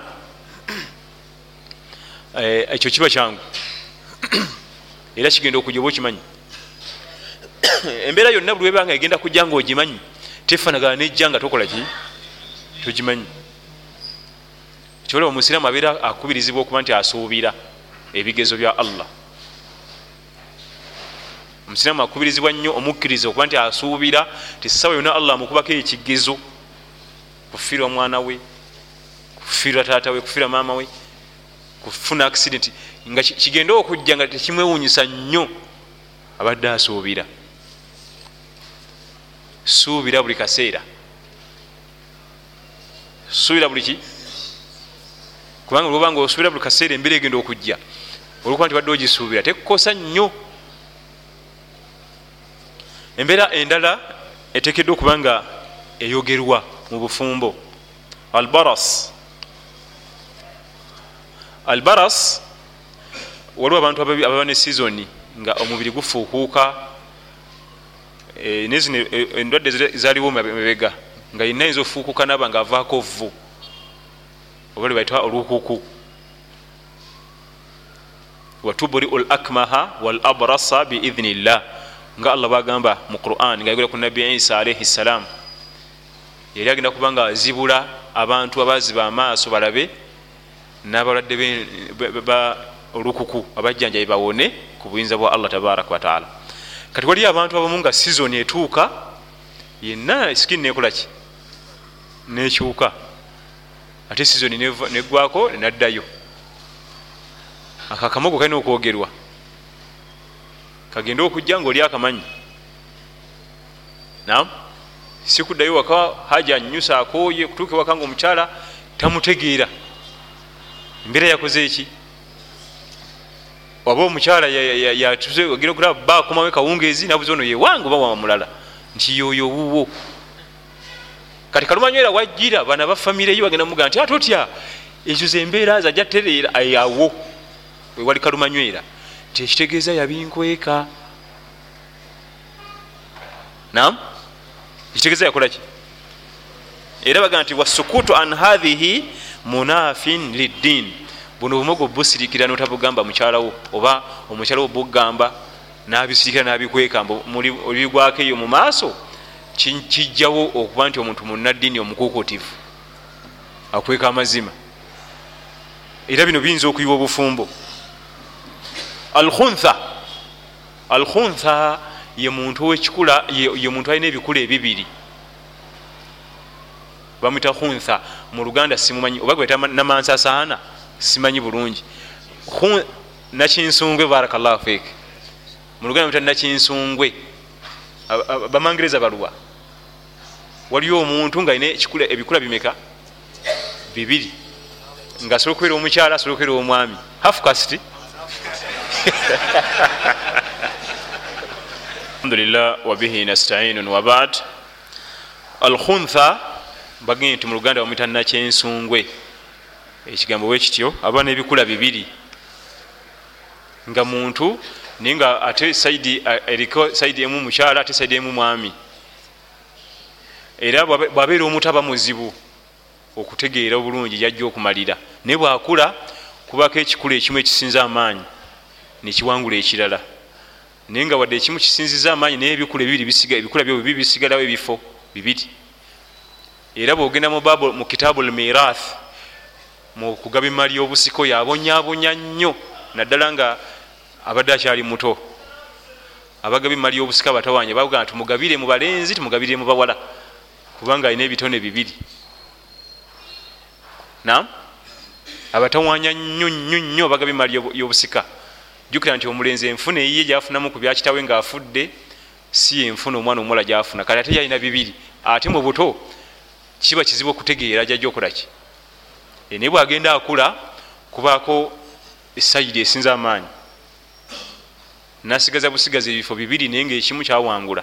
Speaker 1: ekyo kiba kyangu era kigenda okujja oba okimanyi. Embeera yonna buli webanga egenda kujja nga ogimanyi tefanagana nejja nga tokola ki togimanyi. Kyolaba omusiraamu abeera akubirizibwa okuba nti asuubira ebigezo bya Allah. Omusiraamu akubirizibwa nnyo omukkiriza okuba nti asuubira tisawa yonna Allah amukubako ekigezo kufiirwa mwana we, kufiirwa taata we, kufiirwa maama we, kufuna accident nga kigenda okujja nga tekimwewunyisa nnyo abadde asuubira. Suubira buli kaseera, suubira buli ki kubanga olwobanga osuubira buli kaseera embeera egenda okujja olwokuba nti badde ogisuubira tekkosa nnyo. Embeera endala eteekeddwa okuba nga eyogerwa mu bufumbo albaras. Albaras waliwo abantu ababa ne sizoni nga omubiri gufuukuuka nezino endwadde zaliwo mabega nga yina yinza ofuukuuka naba nga avaako vvu oba lwebaita olukuku. watuburiu l akmaha wal abrasa biidhnillah nga Allah bagamba mu Quran nga yagula ku Nabi Isa alayhi salam yali agenda kubanga azibula abantu abaziba amaaso balabe n'abalwadde ba olukuku abajjanja bawone ku buyinza bwa Allah tabaraka wa taala. Kati wali abantu abamu nga season etuuka yenna skin nekola ki nekyuka ate season negwako naddayo. Akakamogo kalina okwogerwa kagenda okujja ngaoli akamanyi naam sikuddayo waka haja nyusa akooye kutuuka waka nga omukyala tamutegeera embeera yakoze eki waba omukyala yatuze ogira okulaba ba akomawo kawungeezi nabuze ono yewange oba wamulala nti yoyo wuwo. Kati kalumanywera wajjira bana bafamire yo bagenda muga nti atotya ekyo zembeera zajja tereera ayawo wewali kalumanywera nti ekitegeeza yabinkweka. Naam ekitegeeza yakola ki era baga nti wasukutu an hadhihi munafin liddin. Buno bumogo busirikira notabugamba mukyalawo oba omukyalawo bugamba nabisirikira nabikweka olibigwako eyo mu maaso kijjawo okuba nti omuntu munnaddiini omukuukutivu akweka amazima. Era bino biyinza okuyiwa obufumbo. Alkhuntha, alkhuntha ye muntu wekikula ye muntu alina ebikula ebibiri bamwita khuntha. Mu Luganda simumanyi oba gweta namansasaana simanyi bulungi. Nakinsungwe barakallahu fik mu Luganda mwita nakinsungwe. Bamangereza baluwa waliyo omuntu nga alina ebikula bimeka bibiri nga asobola okubeera omukyala asobola okubeera omwami half caste. Alhamdulillah wa bihi nasta'inun wa ba'd. Al-khuntha bagenda nti mu Luganda bamwita nakyensungwe. Ekigambo wekityo aba n'ebikula bibiri nga muntu naye nga ate saidi eriko saidi emu mukyala ate saidi emu mwami. Era bwabeera omuntu aba muzibu okutegeera obulungi yajja okumalira naye bwakula kubako ekikula ekimu ekisinza amaanyi nekiwangula ekirala naye nga wadde ekimu kisinziza amaanyi naye ebikula bibiri bisiga ebikula byo bibiri bisigalawo ebifo bibiri. Era bwogenda mu Bible mu Kitabul Mirath mu kugaba emmali y'obusiko yabonyabonya nnyo naddala nga abadde akyali muto. Abagaba emmali y'obusiko abatawanya bavuga nti tumugabire mu balenzi tumugabire mu bawala kubanga alina ebitone bibiri. Naam, abatawanya nnyo nnyo nnyo abagaba emmali y'obusika. Jjukira nti omulenzi enfuna eyiye gyafunamu ku byakitawe ng'afudde si enfuna omwana omuwala gyafuna, kale ate yalina bibiri. Ate mu buto kiba kizibu okutegeera ajja okola ki. E naye bw'agenda akula kubaako essayidi esinza amaanyi, nasigaza busigaza ebifo bibiri naye ngaekimu kyawangula.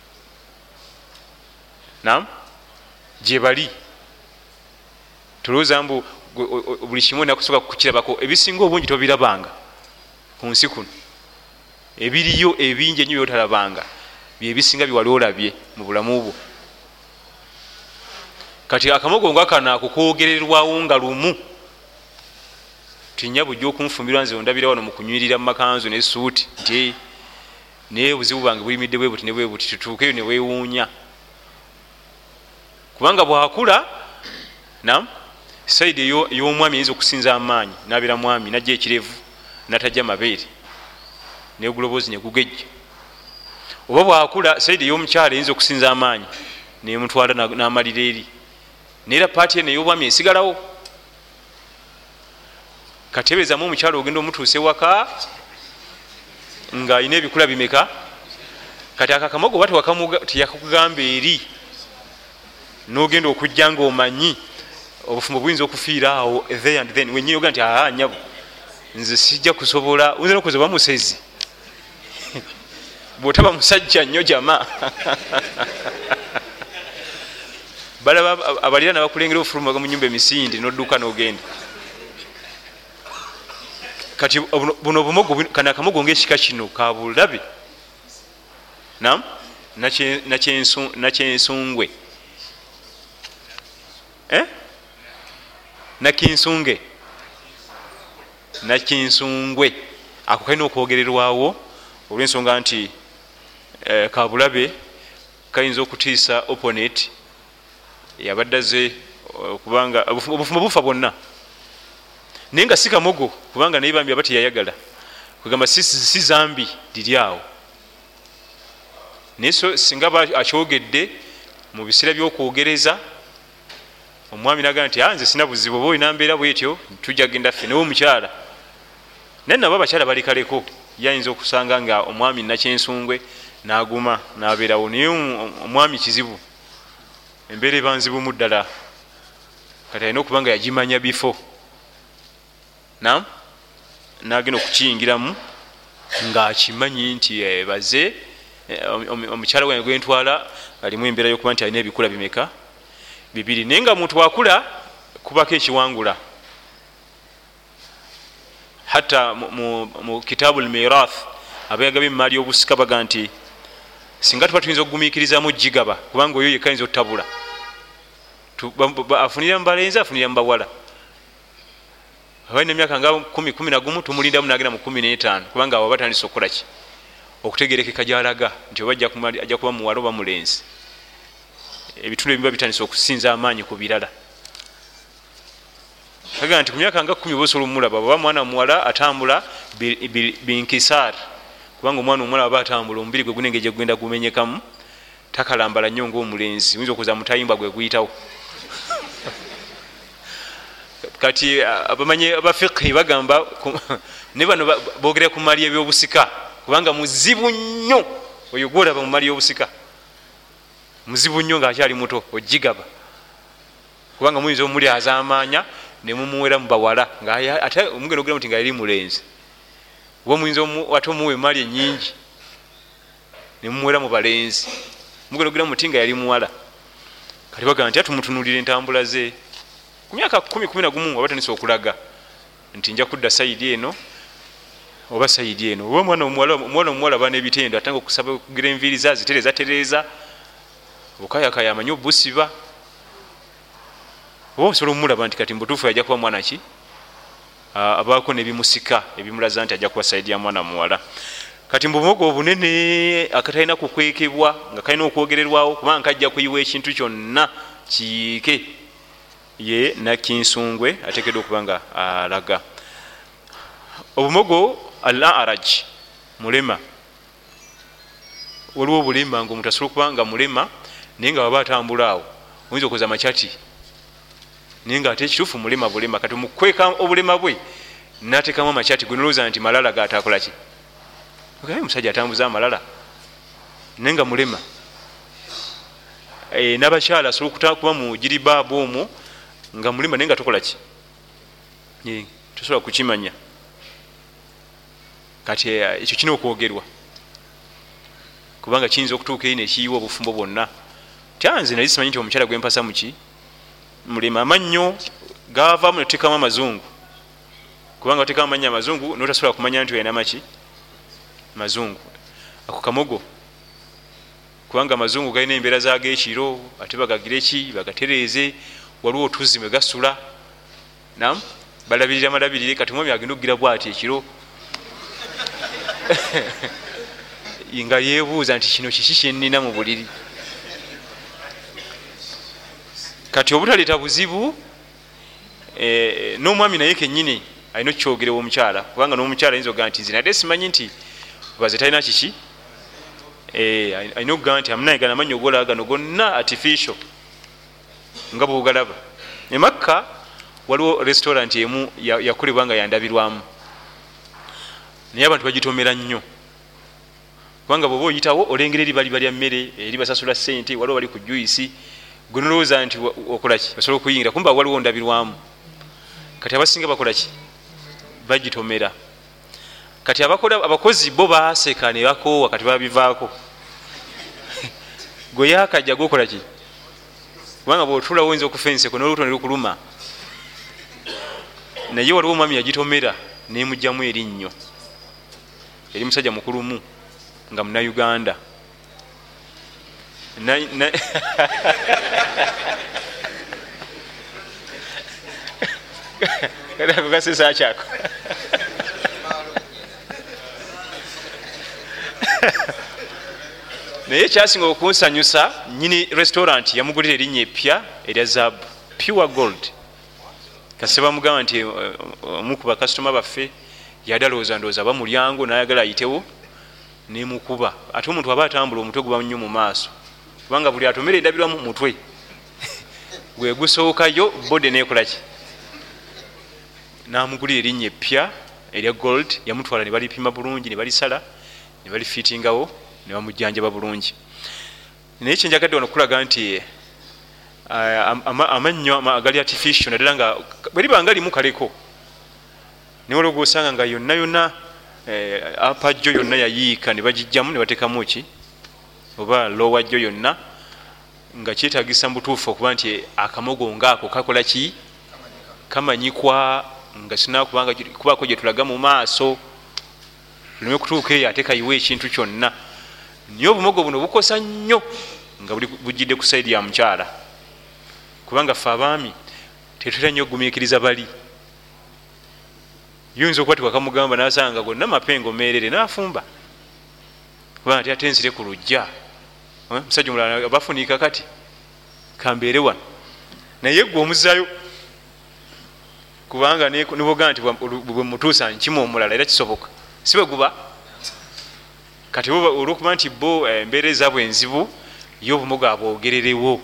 Speaker 1: Naam, gye bali tulowooza mbu buli kimu nakusooka kukirabako, ebisinga obungi tobirabanga ku nsi kuno. Ebiriyo ebingi ennyo byotalabanga byebisinga biwali olabye mu bulamu bwo. Kati akamogo nga kano akukwogererwawo nga lumu tinya bujja okunfumbirwa nze ondabira wano mu kunywirira mu makanzu ne suuti nti naye obuzibu bwange buyimidde bwe buti ne bwe buti, tutuukeyo ne weewuunya. Kubanga bwakula nam sayidi ey'omwami eyinza okusinza amaanyi nabeera mwami najja ekirevu natajja mabeere neguloboozi negugejja. Oba bwakula sayidi ey'omukyala eyinza okusinza amaanyi nemutwala n'amalira eri, neera paati eno ey'obwami esigalawo. Katebeezamu omukyala ogenda omutuuse waka ng'alina ebikula bimeka. Kati akakamogo oba teyakugamba eri n'ogenda okujja ng'omanyi obufumo buyinza okufiira awo there and then wenyini oga nti aa nyabo nze sijja kusobola, oyinza nokuza oba musezi bw'otaba musajja nnyo jama balaba abalira nabakulengera obufulumaga mu nyumba emisinde n'odduka n'ogenda. Kati buno obumogo kana akamogo ng'ekika kino ka bulabe nam nakyensungwe eh? nakinsunge nakinsungwe ako kalina okwogererwawo olw'ensonga nti eh, kabulabe kayinza okutiisa opponent yabaddaze kubanga obufumo bufa bwonna naye nga si kamogo kubanga naye bambi aba teyayagala kugamba si, si zambi liri awo. Naye so singa akyogedde mu biseera by'okwogereza omwami nagamba nti nze sina buzibu oba olina mbeera bwetyo tujja genda ffe newe omukyala. Naye nabo abakyala balikaleko yayinza okusanga nga omwami nakyensungwe n'aguma n'abeerawo, naye omwami kizibu embeera ebanzibumu ddala kati alina okuba nga yagimanya bifo nam nagenda okukiyingiramu ng'akimanyi nti baze omukyala wange gwentwala alimu embeera yokuba nti alina ebikula bimeka bibiri. Naye nga muntu wakula kubako ekiwangula. Hatta mu, mu kitabu al-mirath abayagaba emmali y'obusika baga nti singa tuba tuyinza okugumiikirizamu gigaba kubanga oyo yekka ayinza otutabula afunira mu balenzi afunira mu bawala. Abalina emyaka nga kumi kumi na gumu tumulindamu nagenda mu kumi n'etaano kubanga abo batandise okukola ki okutegerekeka gy'alaga nti oba ajja kuba muwala oba mulenzi. Ebitundu ebiba bitandise okusinza amaanyi ku birala. Kaga nti ku myaka nga kumi oba osobola omulaba oba mwana muwala atambula binkisar kubanga omwana omuwala aba atambula omubiri gwe gunenge gye gugenda gumenyekamu takalambala nnyo ng'omulenzi oyinza okuza mutayimba gwe guyitawo. Kati abamanyi abafiqhi bagamba ne bano boogera ku mali ebyobusika kubanga muzibu nnyo oyo gwolaba mu mali y'obusika muzibu nnyo ng'akyali muto ogigaba kubanga muyinza omuli azaamaanya ne mumuwera mu bawala ate omugenda ogera nti nga yali mulenzi oba muyinza ate omuwa emaali ennyingi ne mumuwera mu balenzi omugenda ogera muti nga yali muwala. Kati bagamba nti atumutunulira entambula ze ku myaka kumi kumi na gumu oba tandise okulaga nti nja kudda sayidi eno oba sayidi eno oba omwana omuwala aba n'ebitendo atanga okusaba okugira enviiri za zitereza tereza bukayakaya amanyi obusiba oba osobola omulaba nti kati mbutuufu ajja kuba mwana ki abaako nebimusika ebimulaza nti ajja kuba sayidi ya mwana muwala. Kati mbumogo obunene akatalina kukwekebwa nga kalina okwogererwawo kubanga kajja kuyiwa ekintu kyonna kiike ye nakinsungwe atekedwa okuba nga alaga. Obumogo al-a'raj mulema, waliwo obulema nga omuntu asobola okuba nga mulema naye nga waba atambula awo oyinza okoza makyati naye nga ate ekituufu mulema bulema, kati mukweka obulema bwe natekamu amakyati gwe nolowooza nti malala gatakolaki, omusajja atambuza amalala naye nga mulema. E, n'abakyala asobola kuba mu jiribaabu omwo nga mulema naye nga tokolaki, e, tosobola kukimanya. Kati ekyo kina okwogerwa kubanga kiyinza okutuuka eyo nekiyiwa obufumbo bwonna. Tyanze nali simanyi nti omukyala gwempasa muki mulema. Amannyo gavaamu netekamu amazungu kubanga otekamu amannyo amazungu notasobola kumanya nti oyina maki mazungu. Ako kamogo kubanga amazungu galina embeera zagekiro ate bagagira eki bagatereeze, waliwo otuzi mwe gasula nam balabirira malabirire. Kati mwami agenda okugira bwati ekiro nga yebuuza nti kino kiki kyenina mu buliri. Kati obutaleeta buzibu e, n'omwami naye kennyini alina okukyogerewa omukyala kubanga n'omukyala ayinza okugaa nti nze ate simanyi nti baze talina kiki, e, alina okugaa nti amunaye gana amanyi ogolaba gano gonna artificial nga bwogalaba. E Makka waliwo restaurant emu yakolebwa nga yandabirwamu naye abantu bagitomera nnyo kubanga bwoba oyitawo olengera eribaliba lya mmere eri basasula ssente, waliwo bali ku juisi gwe nolowooza nti okolaki basobola okuyingira kumba waliwo ndabirwamu. Kati abasinga bakolaki bagitomera. Kati abakola abakozi bo baseka ne bakoowa kati babivaako gwe yakajja gokolaki kubanga bwotula oyinza okufenseko n'olubuto ne lukuluma. Naye waliwo omwami yagitomera nemugjamu erinnyo eri musajja mukulumu nga Munnayuganda na, na ako kasesa kyako naye kyasinga okunsanyusa nyini restaurant yamugulira erinnya epya erya zaabu pure gold. Kase bamugamba nti omukuba kasitoma baffe yadalooza ndooza aba mulyango nayagala ayitewo nemukuba. Ate omuntu aba atambula omutwe guba nnyo mu maaso kubanga buli atomera endabirwa mu mutwe gwe gusookayo bode nekolaki namugulira erinnya epya erya gold. Yamutwala ne balipima bulungi ne balisala ne balifitingawo ne bamujjanjaba bulungi. Naye kyenjagadde wano kulaga nti amannyo agali artificial naddala nga bweriba nga limu kaleko naye olwo gwosanga nga yonna yonna apajjo yonna yayiika ne bagijjamu ne batekamu ki oba lowajjo yonna nga kyetagisa mubutuufu okuba nti akamogo ngaako kakola ki kamanyikwa nga sinakubanga kubaako gye tulaga mu maaso lume kutuuka eyo ate kayiwa ekintu kyonna. Naye obumogo buno bukosa nnyo nga bujjidde ku saidi ya mukyala kubanga ffe abaami tetutera nnyo okugumiikiriza bali. Yinza okukwatibwa kamugamba nasanga gonna mapengo meerere nafumba kubanga ate ate nsire ku lujja musajja omulala bafunika kati kambeere wano naye gwe omuzzayo kubanga niboga nti bwe mutuusa nkima omulala era kisoboka si bwe guba. Kati olwokuba nti bo embeera ezaabwe enzibu ye obumogo abwogererewo.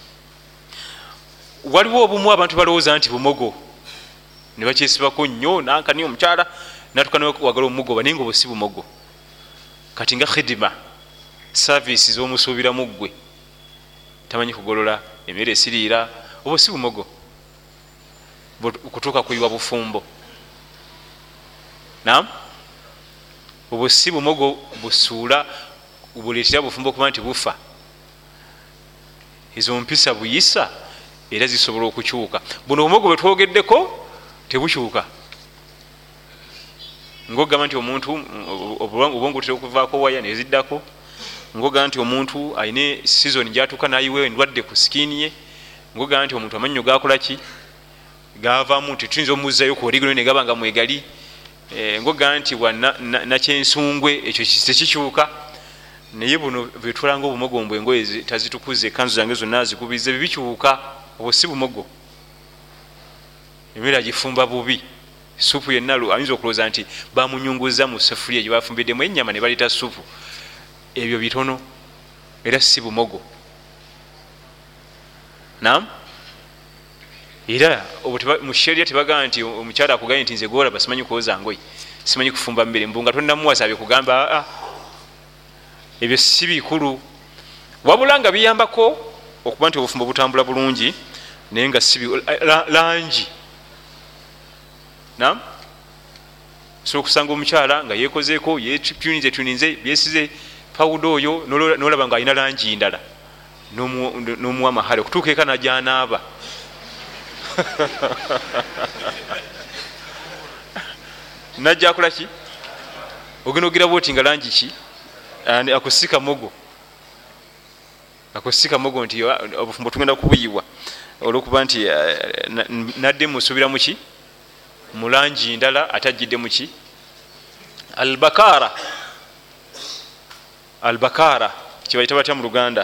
Speaker 1: Waliwo obumu abantu balowooza nti bumogo ne bakyesibako nnyo nankani omukyala natukana wagala omugoba naye nga obwo si bumogo. Kati nga khidima service z'omusuubiramu ggwe tamanyi kugolola emmere esiriira obwo si bumogo okutuuka kuyiwa bufumbo. Naam obwo si bumogo busuula buleetera bufumbo okuba nti bufa. Ezo mpisa buyisa era zisobola okukyuka. Buno obumogo bwe twogeddeko tebukyuka. Ngogamba nti omuntu obwongo butera okuvaako waya neziddako. Ngogamba nti omuntu ayine season gyatuuka nayiwa endwadde ku skin ye. Ngogamba nti omuntu amannyo gakola ki gavaamu tetuyinza omuzzayo ku original ne gaba nga mwegali. E, ngogamba nti nakyensungwe ekyo tekikyuka. Naye buno bwetulanga obumogo mbwe engoye tazitukuze kanzu zange zonna zikubize bibikyuka. Obwo si bumogo emmere agifumba bubi, supu yenna ayinza okulowooza nti bamunyunguza mu sefuliya gye bafumbiddemu ennyama ne baleeta supu. Ebyo bitono era si bumogo. Naam, era mu sheria tebagaa nti omukyala akugambye nti nze gwolaba simanyi kwoza ngoyi, simanyi kufumba mmere mbu nga tonnamuwasa abikugamba aa, ebyo si bikulu, wabula nga biyambako okuba nti obufumbo butambula bulungi naye nga si langi. Naam, so okusanga omukyala nga yekozeeko yetuninze tuninze byesize pawuda oyo nolaba nga alina langi ndala n'omuwa mahale okutuuka eka najanaaba. Najja akola ki? Ogenda ogira bwoti nga langi ki? Akusika mogo, akusika mogo nti obufumbo tugenda kubuyiwa olwokuba nti nadde musuubira muki mu langi ndala atajjidde muki. Albakara, albakara kibayita batya mu Luganda?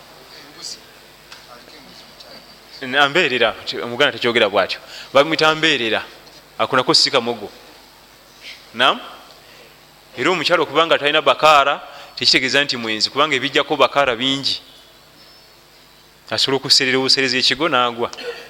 Speaker 1: Ambeerera, omuganda tekyogera bwatyo, bamwita mbeerera, akunako sika mogo. Naam, era omukyalo okubanga talina bakara tekitegeeza nti mwenzi, kubanga ebijjako bakara bingi, asobola okuserera obusereza ekigo n'agwa,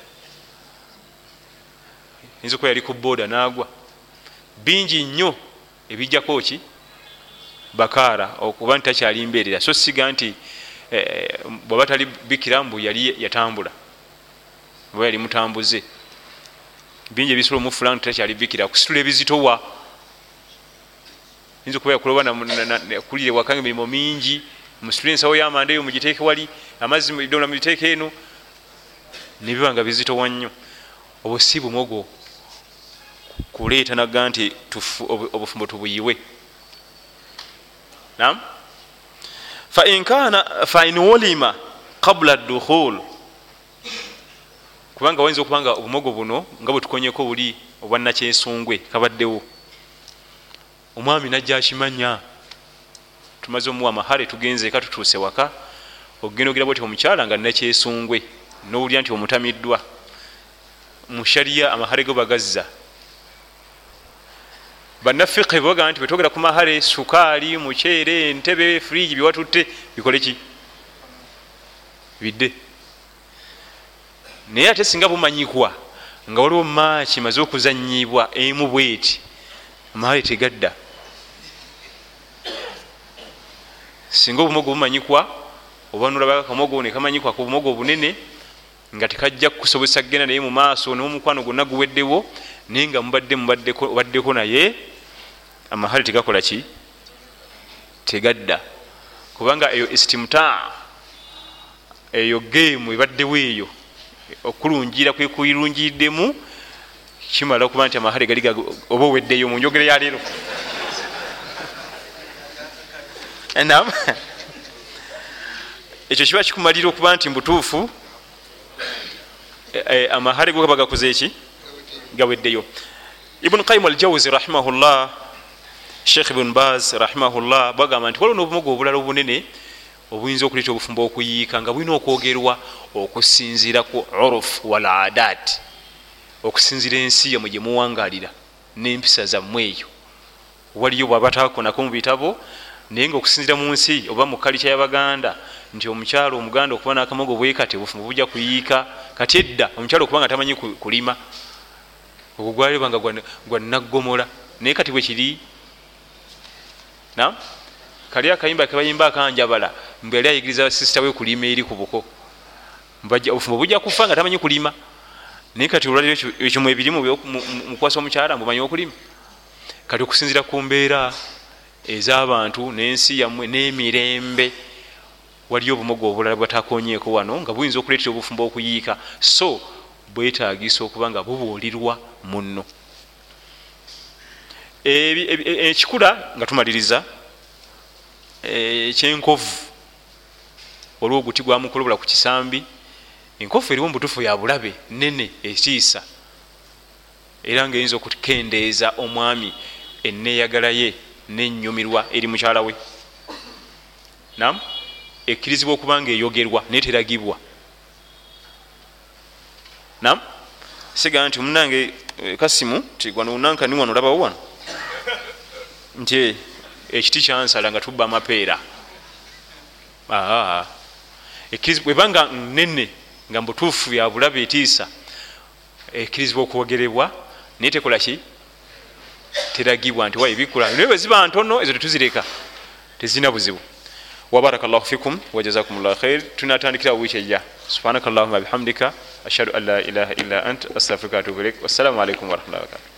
Speaker 1: yinza okuba yali ku booda n'agwa. Bingi nnyo ebijjako ki bakara okuba nti takyali mbeerera. So siga nti eh, bwaba tali bikira mbu yali yatambula, bwe yali mutambuze. Bingi ebisolo omufula nti takyali bikira, kusitula ebizitowa. Yinza okuba yakuloba kulire wakanga emirimu mingi, musitule ensawo y'amanda eyo mugiteeke wali, amazzi bidomola mugiteeke eno, nebiba nga bizitowa nnyo. Obwo si bumogo kuleeta naga nti obufumbo tubuyiwe. Naam, fa in kana fa in ulima qabla ad-dukhul, kubanga wayinza okubanga obumogo buno nga bwe tukonyeko buli obwannakyesungwe kabaddewo, omwami najja akimanya, tumaze omuwa mahale tugenze eka tutuuse waka, ogenda ogira bwoti omukyala nga nakyesungwe n'owulira nti omutamiddwa. Mu sharia amahale go bagazza. Bannafiqhi baga nti betwogera ku mahale, sukaali, muceere, entebe, fridge biwatutte bikole ki? Bidde. Naye ate singa bumanyikwa nga waliwo maaki maze okuzannyibwa emu bweti, amahale tegadda. Singa obumogo bumanyikwa, oba nolaba kamogo ne kamanyikwa ku bumogo bunene nga tekajja kusobozesa kgenda naye mu maaso n'omukwano gwonna guweddewo, naye nga mubadde mubaddeko naye, amahale tegakola ki? Tegadda. Kubanga eyo istimta, eyo geemu ebaddewo eyo, okulungira kwe kuyirungiddemu kimala okuba nti amahale gali oba oweddeyo mu njogera ya leero. Naam, ekyo kiba kikumalira okuba nti mbutuufu amahale go gaba gakoze eki? Gaweddeyo. Ibn Qayyim al-Jawzi rahimahullah, Sheikh Ibn Baz rahimahullah bagamba nti waliwo n'obumogo obulala obunene obuyinza okuleeta obufumbo okuyiika nga bulina okwogerwa okusinziira ku uruf wal adat, okusinziira ensi yamwe gye muwangalira n'empisa zammwe eyo. Waliyo bwaba takonako mu bitabo, naye nga okusinziira mu nsi oba mu kalicha y'Abaganda nti omukyalo omuganda okuba n'akamogo bwekati obufumbo bujja kuyiika. Kati edda omukyalo okuba nga tamanyi kulima, ogwo gwalibanga gwa naggomola, naye kati bwe kiri. Naam, kali akayimba kebayimba akanjabala mbu yali ayigiriza sisita we kulima eri ku buko, obufumbo bujja kufa nga tamanyi kulima. Naye kati olwaliro ekyo mwebirimu mukwasa omukyala mbumanyi okulima. Kati okusinziira ku mbeera ez'abantu n'ensi yammwe n'emirembe, waliyo obumogo obulala bwatakonyeeko wano nga buyinza okuleetera obufumbo okuyiika, so bwetaagisa okuba nga bubuulirwa munno. Ekikula nga tumaliriza ekyenkovu, waliwo oguti gwamukolobula ku kisambi. Enkofu eriwo mubutuufu ya bulabe nene etiisa, era ng'eyinza okukendeeza omwami enneeyagala ye n'ennyumirwa eri mukyala we. Naam, ekkirizibwa okuba nga eyogerwa naye teragibwa. Naam, siga nti munange Kasimu nti gwano unanka ni wano labawo wano nti ekiti kyansala nga tubba amapeera bwebanga nene nga mubutuufu ya bulabe etiisa ekkirizibwa okwogerebwa naye tekolaki teragibwa nti waebikula naye bweziba ntono ezo tetuzireka tezina buzibu. Wabarakallahu fikum wajazakumullahu khair. Tunatandikira wiiki ejja. Subhanakallahumma bihamdika ashhadu an la ilaha illa ant astaghfiruka wa atubu ilaik. Wassalamu alaikum warahmatullahi wabarakatuh.